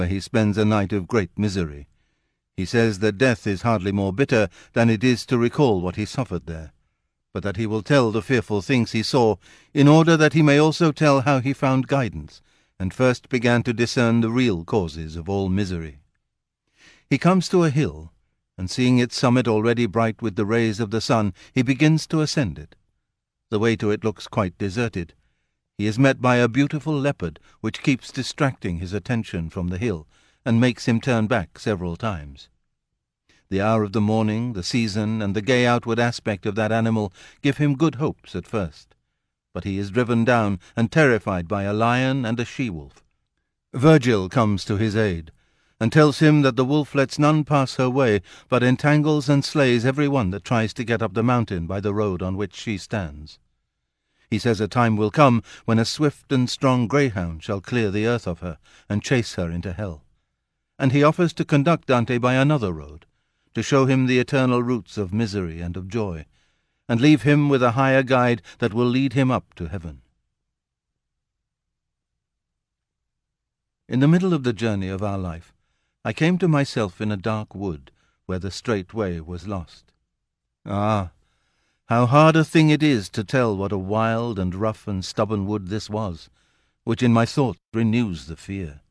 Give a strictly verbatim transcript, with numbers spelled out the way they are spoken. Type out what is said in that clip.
where he spends a night of great misery. He says that death is hardly more bitter than it is to recall what he suffered there, but that he will tell the fearful things he saw, in order that he may also tell how he found guidance, and first began to discern the real causes of all misery. He comes to a hill, and seeing its summit already bright with the rays of the sun, he begins to ascend it. The way to it looks quite deserted. He is met by a beautiful leopard, which keeps distracting his attention from the hill, and makes him turn back several times. The hour of the morning, the season, and the gay outward aspect of that animal give him good hopes at first, but he is driven down and terrified by a lion and a she-wolf. Virgil comes to his aid, and tells him that the wolf lets none pass her way, but entangles and slays every one that tries to get up the mountain by the road on which she stands. He says a time will come when a swift and strong greyhound shall clear the earth of her, and chase her into hell. And he offers to conduct Dante by another road, to show him the eternal roots of misery and of joy, and leave him with a higher guide that will lead him up to heaven. In the middle of the journey of our life, I came to myself in a dark wood, where the straight way was lost. Ah, how hard a thing it is to tell what a wild and rough and stubborn wood this was, which in my thought renews the fear.